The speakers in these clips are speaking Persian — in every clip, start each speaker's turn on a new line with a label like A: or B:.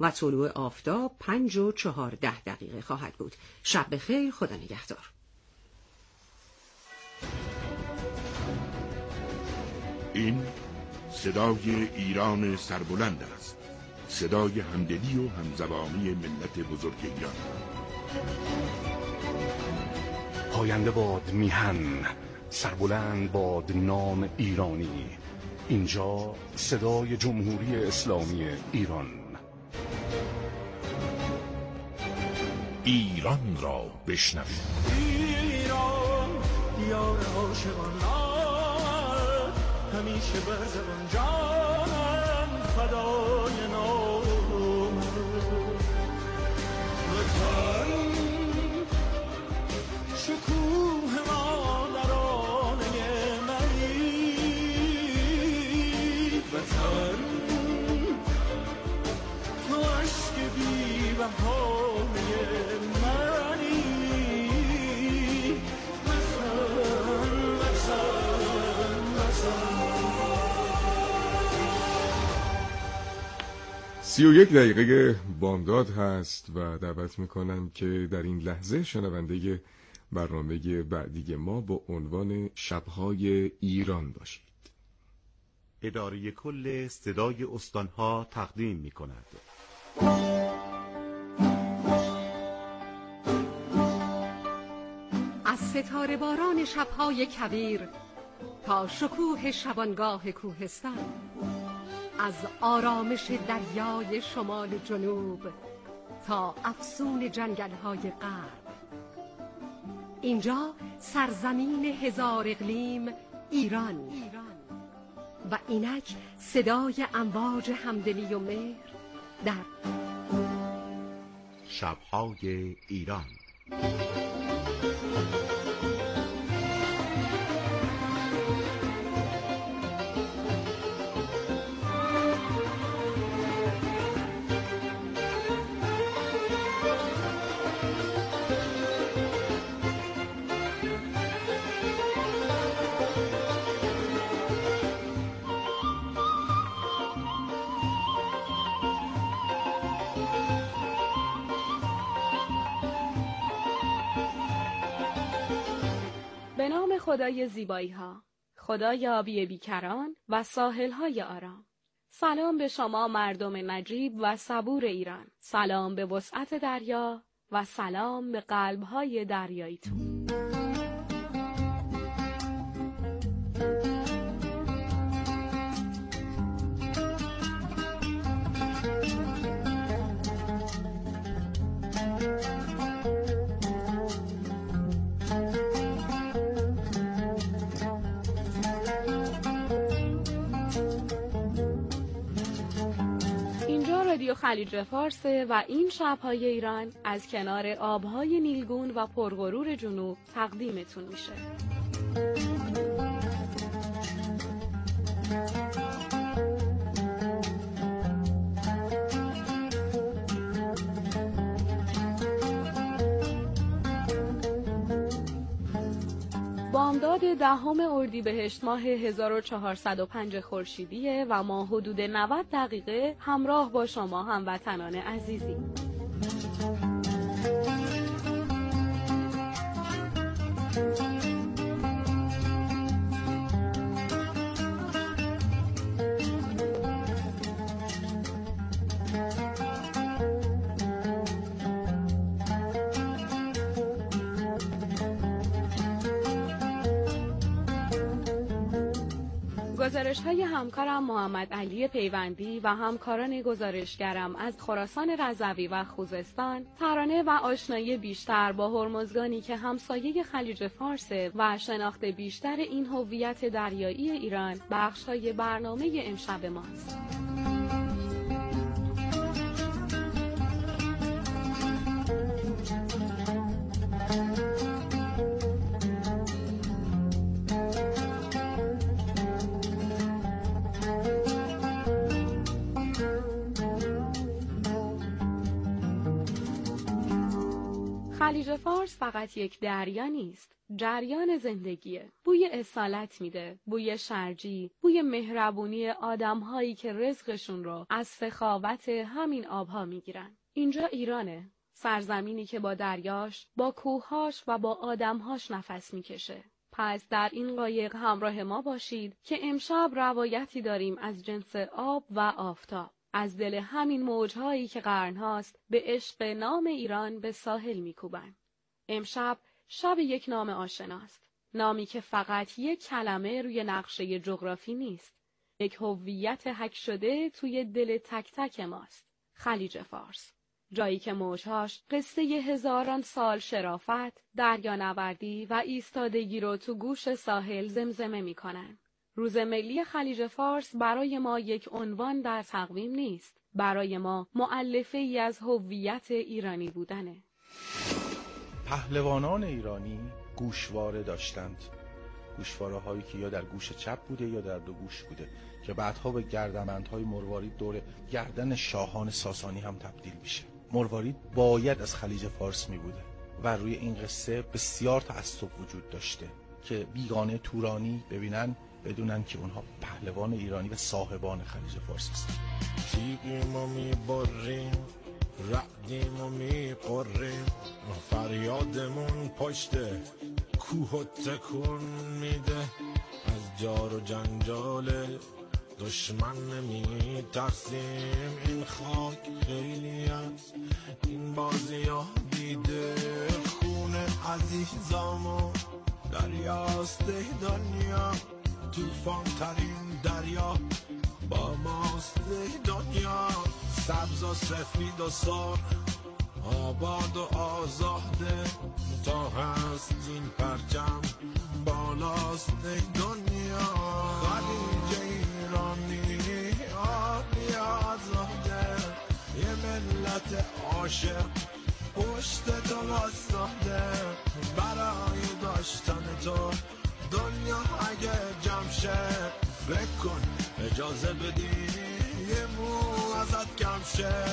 A: و طلوع آفتاب 5:14 خواهد بود. شب بخیر، خدا نگهدار.
B: این صدای ایران سربلند است، صدای همدلی و همزبانی ملت بزرگ ایران.
C: پاینده باد میهن، سربلند باد نام ایرانی. اینجا صدای جمهوری اسلامی ایران.
D: ایران را بشنوید.
E: ایران یار عاشقان نامد، همیشه بر زبان جانم فدای نام. وطن شکوه مادرانه منی، وطن تو عشق بی بهانه منی، وطن وطن وطن.
F: 31 دقیقه بامداد هست و دعوت میکنم که در این لحظه شنونده برنامه بعدی ما با عنوان شب‌های ایران باشید.
G: اداره کل صدای استانها تقدیم میکند.
A: از ستاره باران شب‌های کویر تا شکوه شبانگاه کوهستان، از آرامش دریای شمال و جنوب تا افسون جنگل‌های غرب، اینجا سرزمین هزار اقلیم ایران و اینک صدای امواج همدلی و مهر در
G: شب‌های ایران.
H: به نام خدای زیبایی ها، خدای آبی بیکران و ساحل های آرام. سلام به شما مردم نجیب و صبور ایران. سلام به وسعت دریا و سلام به قلب های دریاییتون. رادیو خلیج فارسه و این شب‌های ایران از کنار آب‌های نیلگون و پرغرور جنوب تقدیمتون میشه. بامداد 10 اردیبهشت ماه 1405 خورشیدیه و ما حدود 90 دقیقه همراه با شما هموطنان عزیزیم. گزارش‌های همکارم محمد علی پیوندی و همکاران گزارشگرم از خراسان رضوی و خوزستان ترانه و آشنایی بیشتر با هرمزگانی که همسایه خلیج فارسه و شناخت بیشتر این هویت دریایی ایران بخش‌های برنامه امشب ماست. خلیج فارس فقط یک دریا نیست، جریان زندگیه. بوی اصالت میده، بوی شرجی، بوی مهربونی آدم‌هایی که رزقشون رو از سخاوت همین آبها میگیرن. اینجا ایرانه، سرزمینی که با دریاش، با کوه‌هاش و با آدم‌هاش نفس میکشه. پس در این قایق همراه ما باشید که امشب روایتی داریم از جنس آب و آفتاب، از دل همین موج‌هایی که قرن‌هاست به عشق نام ایران به ساحل می‌کوبن. امشب شب یک نام آشناست، نامی که فقط یک کلمه روی نقشه جغرافی نیست، یک هویت حک شده توی دل تک تک ماست. خلیج فارس، جایی که موجهاش قصه هزاران سال شرافت، دریانوردی و ایستادگی رو تو گوش ساحل زمزمه می‌کنن. روز ملی خلیج فارس برای ما یک عنوان در تقویم نیست، برای ما مؤلفه‌ای از هویت ایرانی بودنه.
I: پهلوانان ایرانی گوشواره داشتند، گوشواره هایی که یا در گوش چپ بوده یا در دو گوش بوده که بعدها به گردنبندهای مروارید دور گردن شاهان ساسانی هم تبدیل میشه. مروارید باید از خلیج فارس می بوده و روی این قصه بسیار تعصب وجود داشته که بیگانه تورانی ببینن بدونن که اونها پهلوان ایرانی و صاحبان خلیج فارس هستند.
E: تیغیم و میبریم، رعدیم و میقریم، فریادمون پشت کوه و تکون میده. از جار و جنجال دشمن نمی ترسیم، این خاک خیلی از این بازی ها دیده. خون عزیزامو دریاست دنیا، توفان ترین دریا با ماست دنیا. سبز و سفید و سرخ، آباد و آزاده، تا هست این پرچم بالاست دنیا. خلیج ایرانی آبی آزاده، یه ملت عاشق پشت تو واسطه. برای داشتن تو دنیا اگه جمع شه، فکر کن اجازه بدی یه مو ازت کم شه.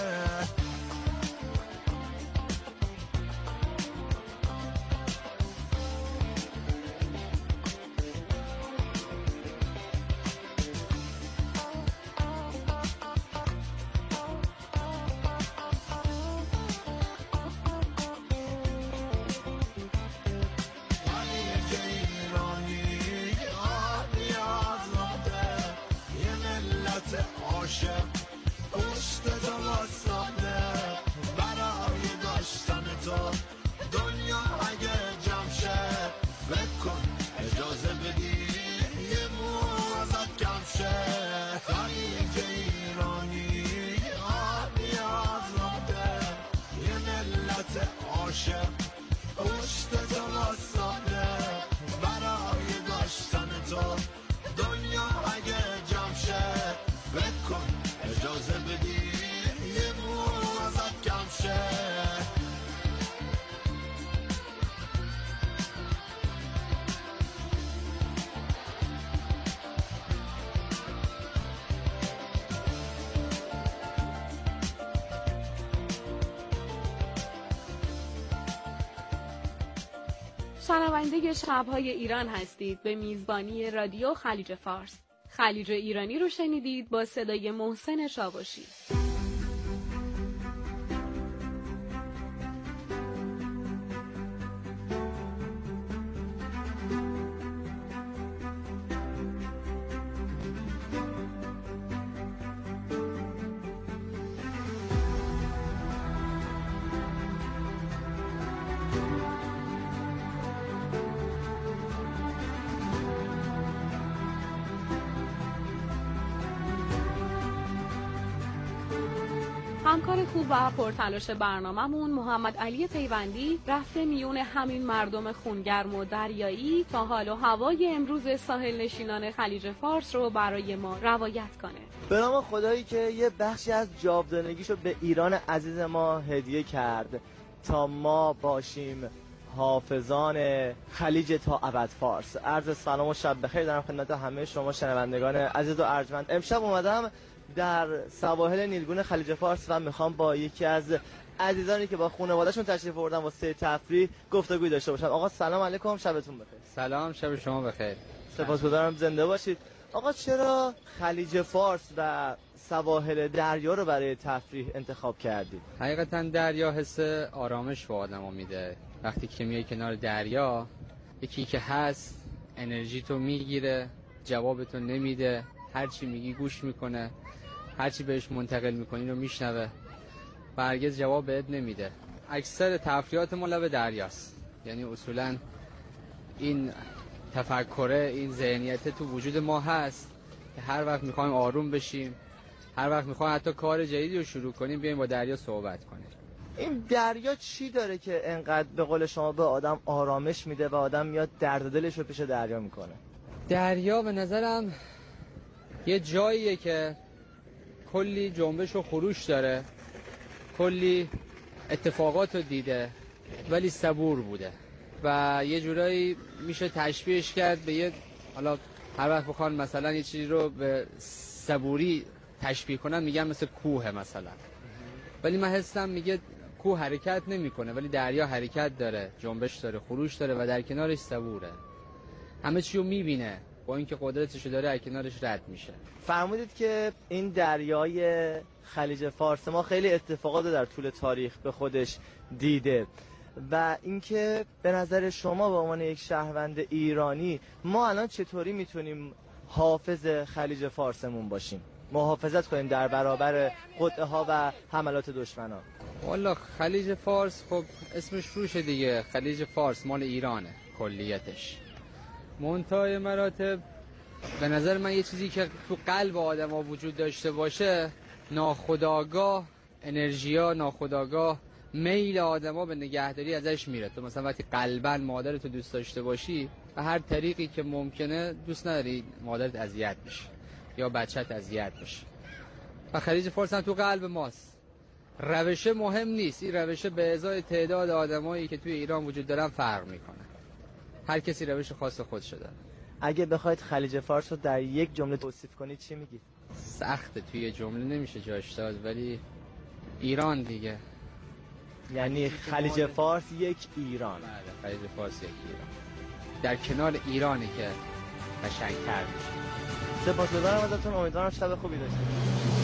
H: شنونده شب‌های ایران هستید به میزبانی رادیو خلیج فارس. خلیج ایرانی رو شنیدید با صدای محسن شاوشی. همکار خوب و پرتلاش برنامه‌مون محمد علی پیوندی رفته میون همین مردم خونگرم و دریایی تا حال و هوای امروز ساحل نشینان خلیج فارس رو برای ما روایت کنه.
J: به نام خدایی که یه بخشی از جاودانگیشو به ایران عزیز ما هدیه کرد تا ما باشیم حافظان خلیج تا ابد فارس. عرض سلام و شب بخیر دارم خدمت همه شما شنوندگان عزیز و ارجمند. امشب اومدم در سواحل نیلگون خلیج فارس و میخوام با یکی از عزیزانی که با خانواده‌شون تشریف آوردن واسه تفریح گفتگوی داشته باشم. آقا سلام علیکم، شبتون بخیر.
K: سلام، شب شما بخیر.
J: سپاسگزارم، زنده باشید. آقا چرا خلیج فارس و سواحل دریا رو برای تفریح انتخاب کردید؟
K: حقیقتا دریا حس آرامش به آدمو میده. وقتی که میای کنار دریا، یکی که هست انرژی تو میگیره، جوابتو نمیده، هر چی میگی گوش میکنه، هر چی بهش منتقل میکنی رو میشنوه و هرگز جواب بهت نمیده. اکثر تفریحات ما لب دریاست، یعنی اصولا این تفکره، این ذهنیت تو وجود ما هست که هر وقت میخوایم آروم بشیم، هر وقت میخوایم حتی کار جدیدی رو شروع کنیم، بیایم با دریا صحبت کنیم.
J: این دریا چی داره که انقدر به قول شما به آدم آرامش میده و آدم میاد درد دلش رو پیش دریا میکنه؟
K: دریا به نظرم یه جاییه که کلی جنبش و خروش داره، کلی اتفاقات رو دیده ولی صبور بوده و یه جورایی میشه تشبیهش کرد به یه، حالا هر وقت بخوان مثلا یه چیزی رو به صبوری تشبیه کنن میگن مثل کوه مثلا، ولی من حسم میگه کوه حرکت نمیکنه ولی دریا حرکت داره، جنبش داره، خروش داره و در کنارش صبوره، همه چی رو میبینه، با اینکه قدرتشو داره از کنارش رد میشه.
J: فرمودید که این دریای خلیج فارس ما خیلی اتفاقات در طول تاریخ به خودش دیده و اینکه به نظر شما به عنوان یک شهروند ایرانی ما الان چطوری میتونیم حافظ خلیج فارسمون باشیم، محافظت کنیم در برابر قطعه ها و حملات دشمنان؟
K: والا خلیج فارس خب اسمش روشه دیگه، خلیج فارس مال ایرانه کلیتش. منتهای مراتب به نظر من یه چیزی که تو قلب آدم ها وجود داشته باشه، ناخودآگاه انرژیا، ناخودآگاه میل آدم ها به نگهداری ازش میره. تو مثلا وقتی قلباً مادرت رو دوست داشته باشی و هر طریقی که ممکنه دوست نداری مادرت اذیت بشه یا بچت اذیت بشه و خلیج فارس هم تو قلب ماست. روشه مهم نیست، این روشه به ازای تعداد آدمایی که توی ایران وجود دارن فرق میکنه، هر کسی روش خاص خودش داره.
J: اگه بخواید خلیج فارس رو در یک جمله توصیف کنید چی میگید؟
K: سخته، توی جمله نمیشه جاش داد، ولی ایران دیگه.
J: یعنی خلیج فارس یک ایران.
K: بله، خلیج فارس یک ایران، در کنار ایرانی که قشنگ‌تر میشه.
J: سپاسگزارم ازتون، امیدوارم شب خوبی داشته باشید.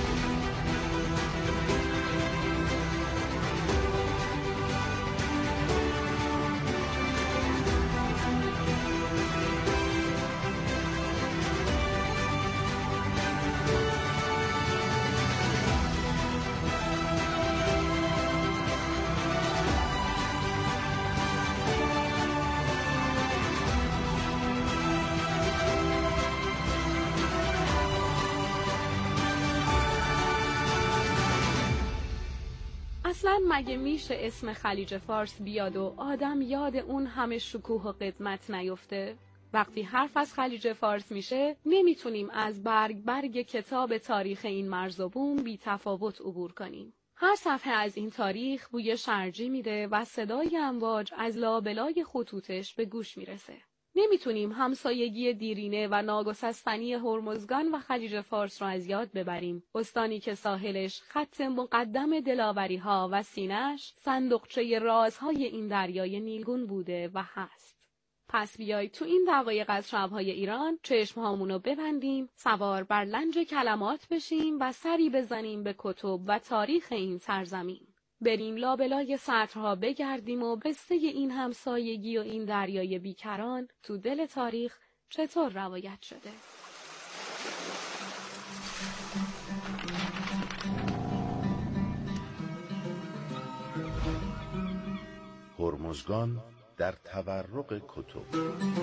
H: اصلا مگه میشه اسم خلیج فارس بیاد و آدم یاد اون همه شکوه و قدمت نیفته؟ وقتی حرف از خلیج فارس میشه نمیتونیم از برگ کتاب تاریخ این مرز و بوم بی تفاوت عبور کنیم. هر صفحه از این تاریخ بوی شرجی میده و صدای امواج از لابلای خطوطش به گوش میرسه. نمیتونیم همسایگی دیرینه و ناگسستنی هرمزگان و خلیج فارس رو از یاد ببریم. استانی که ساحلش خط مقدم دلاوری‌ها و سینه‌اش صندوقچه رازهای این دریای نیلگون بوده و هست. پس بیایید تو این دقایق از شب‌های ایران چشم‌هامونو ببندیم، سوار بر لنج کلمات بشیم و سری بزنیم به کتب و تاریخ این سرزمین. بریم لابلای سطرها بگردیم و قصه این همسایگی و این دریای بیکران تو دل تاریخ چطور روایت شده.
G: هرمزگان در تورق کتب.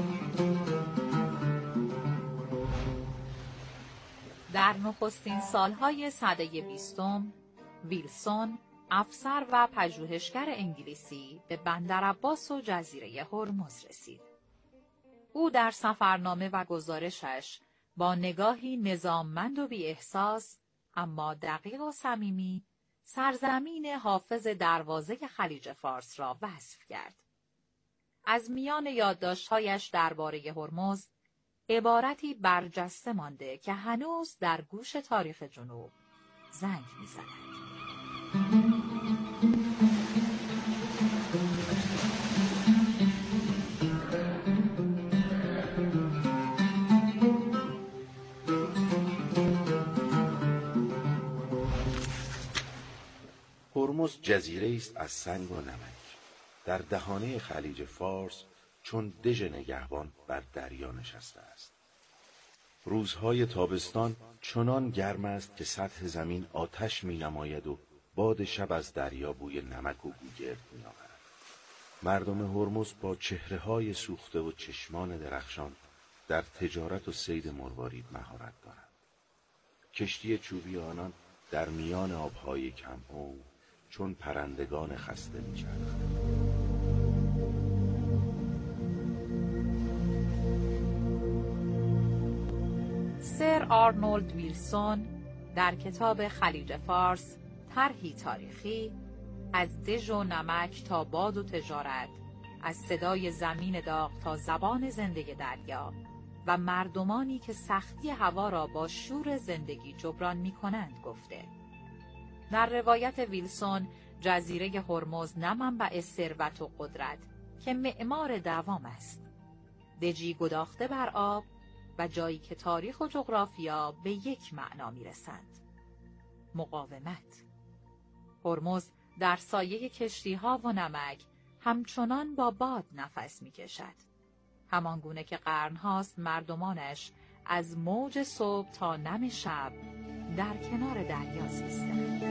L: در نخستین سالهای سده 20 ویلسون، افسر و پژوهشگر انگلیسی، به بندرعباس و جزیره هرمز رسید. او در سفرنامه و گزارشش با نگاهی نظاممند و بی احساس اما دقیق و صمیمی سرزمین حافظ دروازه خلیج فارس را وصف کرد. از میان یادداشت‌هایش درباره هرمز عبارتی برجسته مانده که هنوز در گوش تاریخ جنوب زنگ می‌زند.
G: هرمز جزیره است از سنگ و نمک در دهانه خلیج فارس، چون دژ نگهبان بر دریا نشسته است. روزهای تابستان چنان گرم است که سطح زمین آتش می نماید و باد شب از دریا بوی نمک و گوگرد می آورد. مردم هرمز با چهره‌های سوخته و چشمان درخشان در تجارت و صید مروارید مهارت دارند. کشتی چوبی آنان در میان آبهای کم‌آب چون پرندگان خسته می‌چرخد.
L: سر آرنولد ویلسون در کتاب خلیج فارس طرحی تاریخی از دژ و نمک تا باد و تجارت، از صدای زمین داغ تا زبان زنده دریا و مردمانی که سختی هوا را با شور زندگی جبران می‌کنند گفته. در روایت ویلسون جزیره هرمز نه منبع ثروت و قدرت که معمار دوام است، دژی گداخته بر آب و جایی که تاریخ و جغرافیا به یک معنا میرسند: مقاومت. هرمز در سایه کشتی‌ها و نمک همچنان با باد نفس می‌کشد، همانگونه که قرن‌هاست مردمانش از موج صبح تا نم شب در کنار دریا زیستند.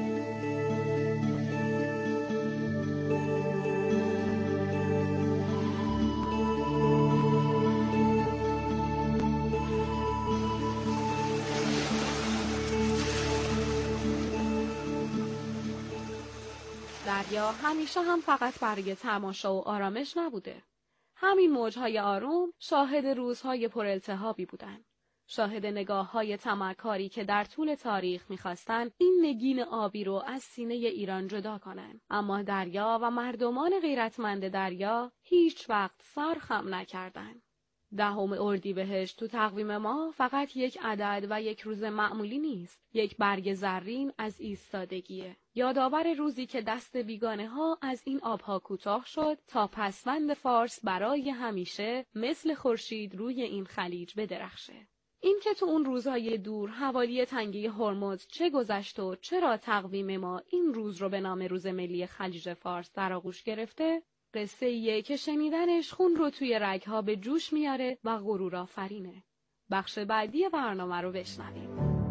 H: دریا همیشه هم فقط برای تماشا و آرامش نبوده. همین موجهای آروم شاهد روزهای پرالتهابی بودند. شاهد نگاه‌های طمع‌کاری که در طول تاریخ می‌خواستند این نگین آبی رو از سینه ایران جدا کنند. اما دریا و مردمان غیرتمند دریا هیچ وقت سر خم نکردند. 10 اردیبهشت تو تقویم ما فقط یک عدد و یک روز معمولی نیست. یک برگ زرین از ایستادگیه. یادآور روزی که دست بیگانه‌ها از این آبها کوتاه شد تا پسوند فارس برای همیشه مثل خورشید روی این خلیج بدرخشه. این که تو اون روزهای دور حوالی تنگه هرمز چه گذشت و چرا تقویم ما این روز رو به نام روز ملی خلیج فارس در آغوش گرفته، قصه‌ایه که شنیدنش خون رو توی رگ‌ها به جوش میاره و غرور آفرینه. بخش بعدی برنامه رو بشنویم.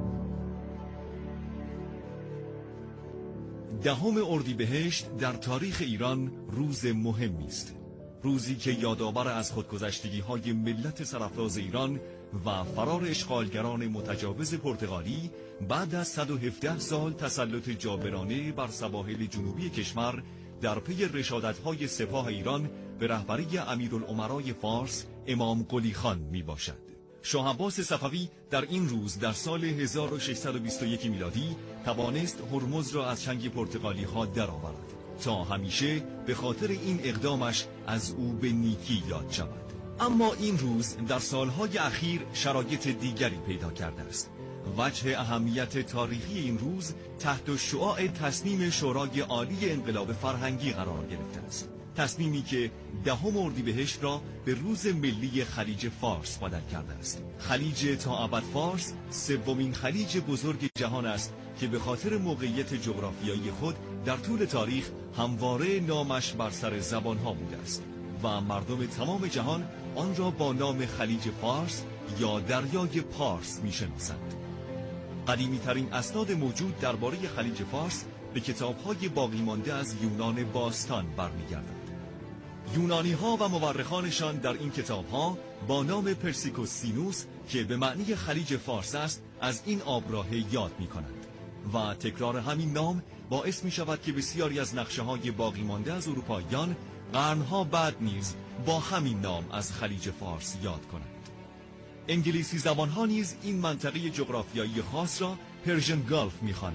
M: 10 اردیبهشت در تاریخ ایران روز مهمی است. روزی که یادآور از خودگذشتگی‌های ملت سرافراز ایران و فرار اشغالگران متجاوز پرتغالی بعد از 117 سال تسلط جابرانه بر سواحل جنوبی کشور در پی رشادت‌های سپاه ایران به رهبری امیرالامرای فارس امام قلی خان می باشد. شاه عباس صفوی در این روز در سال 1621 میلادی توانست هرمز را از چنگ پرتغالی‌ها درآورد تا همیشه به خاطر این اقدامش از او به نیکی یاد شود. اما این روز در سالهای اخیر شرایط دیگری پیدا کرده است. وجه اهمیت تاریخی این روز تحت شعاع تصمیم شورای عالی انقلاب فرهنگی قرار گرفته است. تصمیمی که 10 اردیبهشت را به روز ملی خلیج فارس بدل کرده است. خلیج تا ابد فارس سومین خلیج بزرگ جهان است که به خاطر موقعیت جغرافیایی خود در طول تاریخ همواره نامش بر سر زبانها بوده است و مردم تمام جهان آن را با نام خلیج فارس یا دریای پارس می‌شناسند. قدیمی ترین اسناد موجود درباره خلیج فارس به کتاب‌های باقی مانده از یونان باستان برمیگردند. یونانی‌ها و مورخانشان در این کتاب‌ها با نام پرسیکوس سینوس که به معنی خلیج فارس است از این آبراهه یاد می‌کنند و تکرار همین نام باعث می‌شود که بسیاری از نقشه‌های باقی مانده از اروپاییان قرن‌ها بعد نیز با همین نام از خلیج فارس یاد کنند. انگلیسی زبان‌ها نیز این منطقه جغرافیایی خاص را پرژن گالف می‌خوانند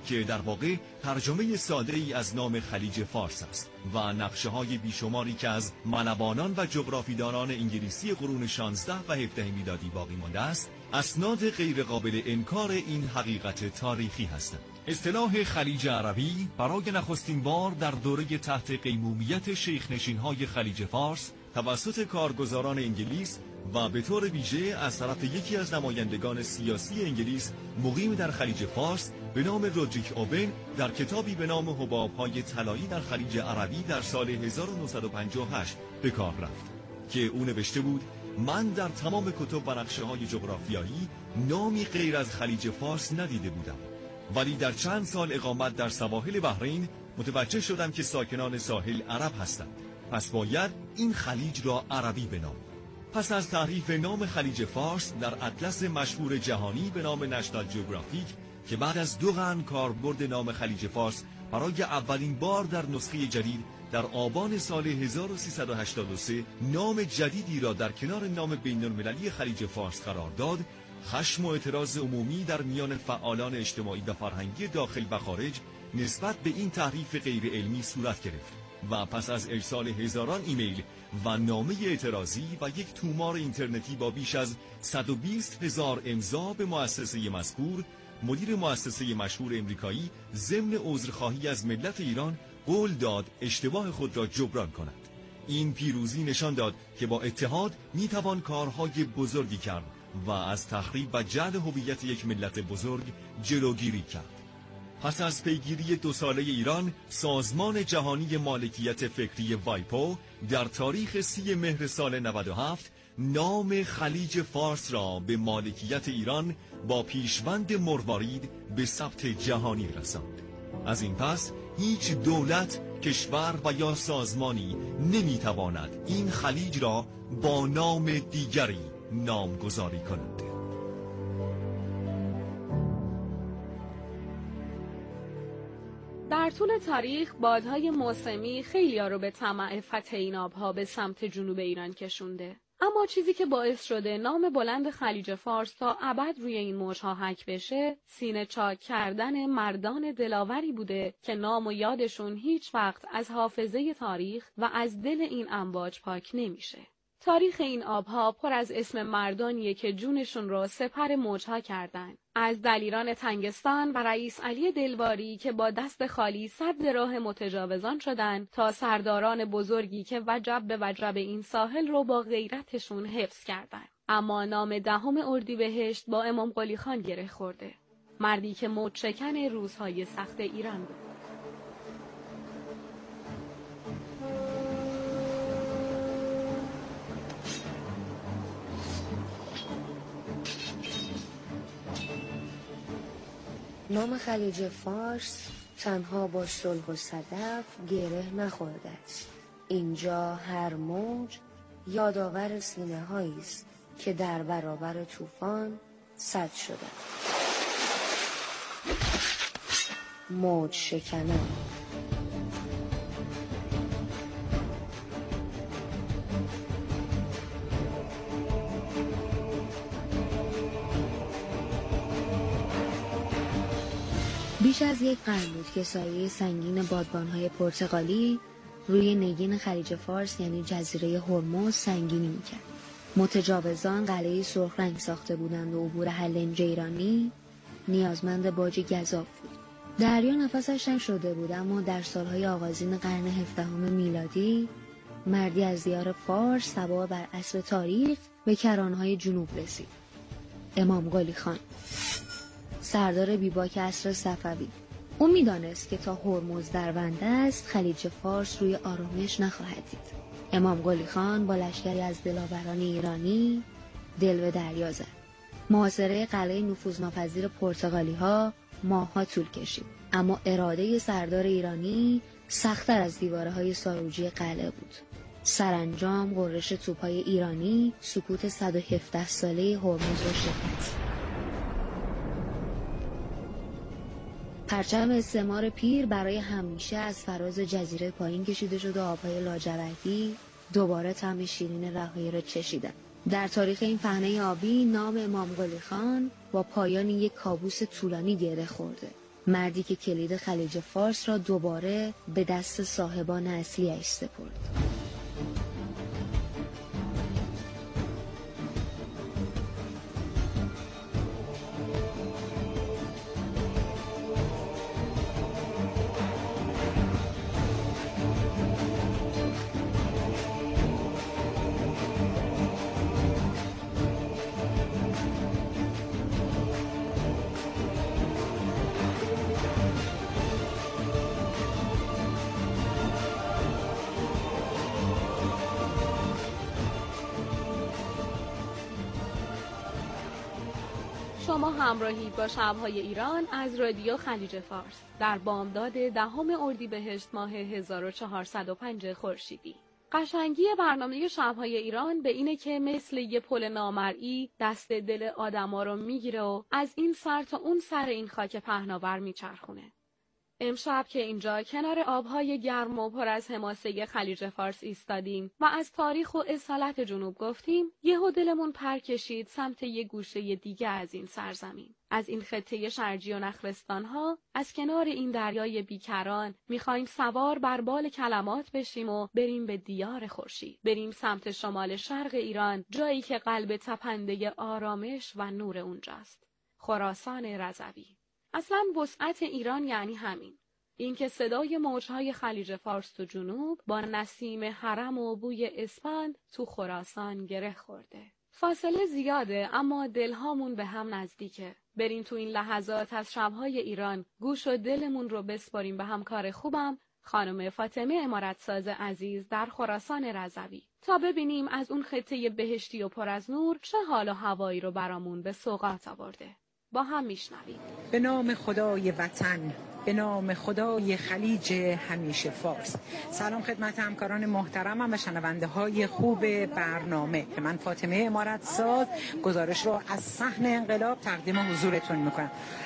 M: که در واقع ترجمه ساده ای از نام خلیج فارس است و نقشه های بیشماری که از ملوانان و جغرافیدانان انگلیسی قرون 16 و 17 میلادی باقی مانده است، اسناد غیر قابل انکار این حقیقت تاریخی هستند. اصطلاح خلیج عربی برای نخستین بار در دوره تحت قیمومیت شیخ‌نشین‌های خلیج فارس توسط کارگزاران انگلیس و به طور ویژه از طرف یکی از نمایندگان سیاسی انگلیس مقیم در خلیج فارس به نام رودریک اوبن در کتابی به نام حباب‌های طلایی در خلیج عربی در سال 1958 به کار رفت که او نوشته بود: من در تمام کتب و نقشه‌های جغرافیایی نامی غیر از خلیج فارس ندیده بودم، ولی در چند سال اقامت در سواحل بحرین متوجه شدم که ساکنان ساحل عرب هستند، پس باید این خلیج را عربی بنامم. پس از تحریف نام خلیج فارس در اطلس مشهور جهانی به نام نشنال جیوگرافیک که بعد از 2 قرن کاربرد نام خلیج فارس برای اولین بار در نسخه جدید در آبان سال 1383 نام جدیدی را در کنار نام بین‌المللی خلیج فارس قرار داد، خشم و اعتراض عمومی در میان فعالان اجتماعی و فرهنگی داخل و خارج نسبت به این تحریف غیر علمی صورت گرفت و پس از ارسال هزاران ایمیل و نامه اعتراضی و یک تومار اینترنتی با بیش از 120,000 امضا به مؤسسه مذکور، مدیر مؤسسه مشهور امریکایی ضمن عذرخواهی از ملت ایران قول داد اشتباه خود را جبران کند. این پیروزی نشان داد که با اتحاد میتوان کارهای بزرگی کرد و از تخریب و جعل هویت یک ملت بزرگ جلوگیری کرد. پس از پیگیری 2 ساله ایران، سازمان جهانی مالکیت فکری وایپو در تاریخ 30 مهر سال 97 نام خلیج فارس را به مالکیت ایران با پیشوند مروارید به ثبت جهانی رساند. از این پس هیچ دولت، کشور و یا سازمانی نمیتواند این خلیج را با نام دیگری نامگذاری کند.
H: در طول تاریخ بادهای موسمی خیلی‌ها رو به طمع فتح این آبها به سمت جنوب ایران کشونده. اما چیزی که باعث شده نام بلند خلیج فارس تا ابد روی این موجها حک بشه، سینه چاک کردن مردان دلاوری بوده که نام و یادشون هیچ وقت از حافظه تاریخ و از دل این امواج پاک نمیشه. تاریخ این آبها پر از اسم مردانیه که جونشون رو سپر موجها کردن. از دلیران تنگستان و رئیس علی دلواری که با دست خالی سد راه متجاوزان شدن تا سرداران بزرگی که وجب به وجب این ساحل رو با غیرتشون حفظ کردن. اما نام 10 اردیبهشت با امام قلی خان گره خورده. مردی که موجشکن روزهای سخت ایران بود.
N: نام خلیج فارس تنها با صلح و صدف گره نخورده است. اینجا هر موج یادآور سینه هایی است که در برابر طوفان سد شده. موج شکنان. بیش از 1 قرن بود که سایه سنگین بادبان‌های پرتغالی روی نگین خلیج فارس یعنی جزیره هرمز سنگینی می‌کرد. متجاوزان قلعه سرخ رنگ ساخته بودند و عبور هلنج ایرانی نیازمند باج گزاف بود. دریا نفسش تنگ شده بود، اما در سالهای آغازین قرن 17 میلادی مردی از دیار فارس سوار بر اسب تاریخ به کرانهای جنوب رسید. امام قلی خان، سردار بیباک عصر صفوی. او می‌دانست که تا هرمز در بنده است خلیج فارس روی آرامش نخواهد دید. امام قلی خان با لشکری از دلاوران ایرانی دل به دریا زد. محاصره قلعه نفوذناپذیر پرتغالی‌ها ماه‌ها طول کشید، اما اراده سردار ایرانی سخت‌تر از دیوارهای ساروجی قلعه بود. سرانجام غرش توپ‌های ایرانی سکوت 117 ساله هرمز را شکست. پرچم استعمار پیر برای همیشه از فراز جزیره پایین کشیده شد و آبهای لاجوردی دوباره طعم شیرین رهایی را چشیدند. در تاریخ این پهنه آبی نام امام قلی خان با پایان یک کابوس طولانی گره خورده. مردی که کلید خلیج فارس را دوباره به دست صاحبان اصلیش سپرد.
H: شما همراهید با شب‌های ایران از رادیو خلیج فارس در بامداد 10 اردیبهشت ماه 1405 خورشیدی. قشنگی برنامه شب‌های ایران به اینه که مثل یه پل نامرئی دست دل آدما رو میگیره و از این سر تا اون سر این خاک پهناور میچرخونه. امشب که اینجا کنار آبهای گرم و پر از حماسه خلیج فارس ایستادیم و از تاریخ و اصالت جنوب گفتیم، یهو دلمون پر کشید سمت یه گوشه دیگه از این سرزمین. از این خطه شرجی و نخلستان‌ها، از کنار این دریای بیکران، میخوایم سوار بر بال کلمات بشیم و بریم به دیار خورشید. بریم سمت شمال شرق ایران، جایی که قلب تپنده آرامش و نور اونجاست. خراسان رضوی. اصلا وسعت ایران یعنی همین. اینکه صدای موجهای خلیج فارس تو جنوب با نسیم حرم و بوی اسپند تو خراسان گره خورده. فاصله زیاده اما دلهامون به هم نزدیکه. بریم تو این لحظات از شبهای ایران گوش و دلمون رو بسپاریم به همکار خوبم خانم فاطمه امارتساز عزیز در خراسان رضوی تا ببینیم از اون خطه بهشتی و پر از نور چه حال و هوایی رو برامون به سوغات آورده. با هم میشنویم.
O: به نام خدای وطن، به نام خدای خلیج همیشه فارس. سلام خدمت همکاران محترمم و شنونده های خوب برنامه. من فاطمه امارتساز گزارش رو از صحن انقلاب تقدیم حضورتون میکنم.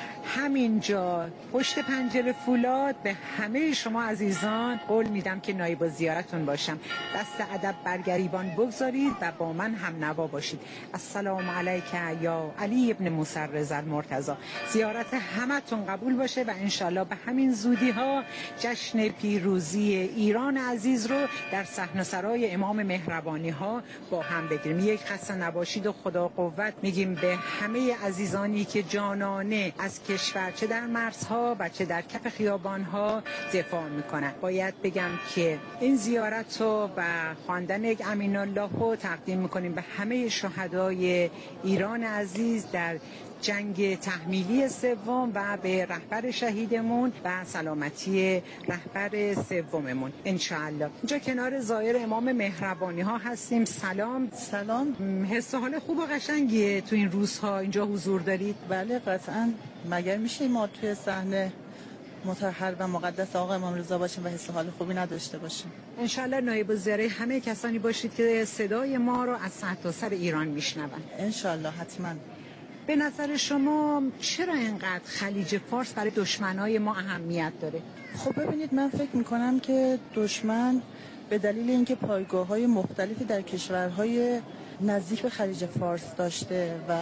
O: همینجا پشت پنجره فولاد به همه شما عزیزان قول میدم که نایب الزیارتون باشم. دست ادب بر گریبان بگذارید و با من هم نوا باشید. السلام علیک یا علی ابن موسی رضا المرتضی. زیارت همتون قبول باشه و انشالله به همین زودی ها جشن پیروزی ایران عزیز رو در صحن سرای امام مهربانی ها با هم بگیریم. یک خسته نباشید و خدا قوت میگیم به همه عزیزانی که جانانه از کشور چه در مرزها و چه در کف خیابانها دفاع میکنن. باید بگم که این زیارت رو و خواندن یک امین الله رو تقدیم میکنیم به همه شهدای ایران عزیز در جنگ تحمیلی سوم و به رهبر شهیدمون و سلامتی رهبر سوممون انشاءالله. اینجا کنار زائر امام مهربانی ها هستیم. سلام. حس و حال خوب و قشنگیه تو این روزها اینجا حضور دارید؟
P: بله قطعاً. مگر میشه ما توی صحنه مطهر و مقدس آقا امام رضا باشیم و حس و حال خوبی نداشته باشیم؟
O: انشالله نایب الزیاره همه کسانی باشید که صدای ما رو از سرتاسر ایران میشنون.
P: انشالله حتما.
O: به نظر شما چرا اینقدر خلیج فارس برای دشمنای ما اهمیت داره؟
P: خب ببینید، من فکر میکنم که دشمن به دلیل اینکه پایگاه‌های مختلفی در کشورهای نزدیک به خلیج فارس داشته و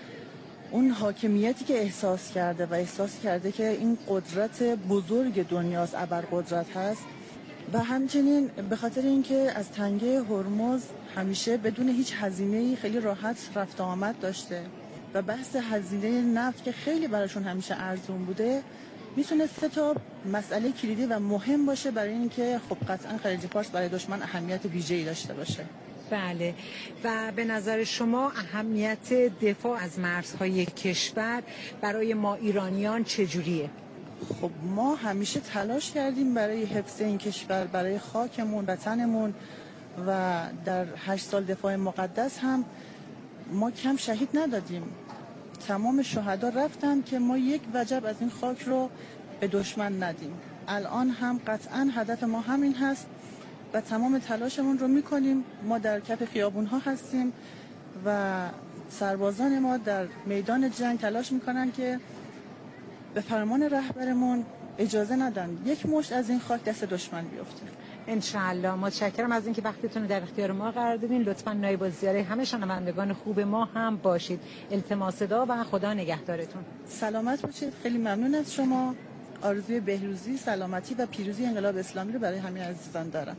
P: اون حاکمیتی که احساس کرده که این قدرت بزرگ دنیاست، ابرقدرت هست و همچنین به خاطر اینکه از تنگه هرمز همیشه بدون هیچ هزینه‌ای خیلی راحت رفت و آمد داشته و بحث هزینه نفت که خیلی براشون همیشه ارزون بوده میتونه سه تا مسئله کلیدی و مهم باشه برای اینکه خب قطعا خلیج فارس برای دشمن اهمیت ویژه‌ای داشته باشه.
O: بله. و به نظر شما اهمیت دفاع از مرزهای کشور برای ما ایرانیان چجوریه؟
P: خب ما همیشه تلاش کردیم برای حفظ این کشور، برای خاکمون، وطنمون و در 8 سال دفاع مقدس هم ما کم شهید ندادیم. تمام شهدا رفتن که ما یک وجب از این خاک رو به دشمن ندیم. الان هم قطعا هدف ما همین هست و تمام تلاشمون رو میکنیم. ما در کف خیابون ها هستیم و سربازان ما در میدان جنگ تلاش میکنن که به فرمان رهبرمون اجازه ندن یک مشت از این خاک دست دشمن بیفته.
O: انشالله. متشکرم از اینکه وقتتون رو در اختیار ما قرار دادین. لطفاً نایب الزیاره همه شنوندگان خوب ما هم باشید. التماس دعا و خدا نگهدارتون.
P: سلامت باشید. خیلی ممنون از شما. آرزوی بهروزی، سلامتی و پیروزی انقلاب اسلامی رو برای همه عزیزان دارم.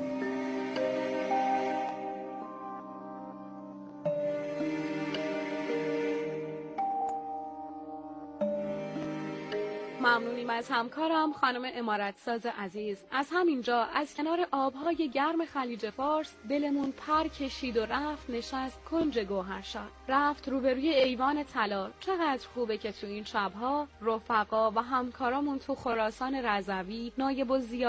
H: ممنونیم از همکارم خانم عمارتساز عزیز. از همینجا از کنار آبهای گرم خلیج فارس دلمون پر کشید و رفت نشست کنج گوهرشاد. رفت روبروی ایوان طلا. چقدر خوبه که تو این شبها رفقا و همکارامون تو خراسان رضوی نایب الزیاره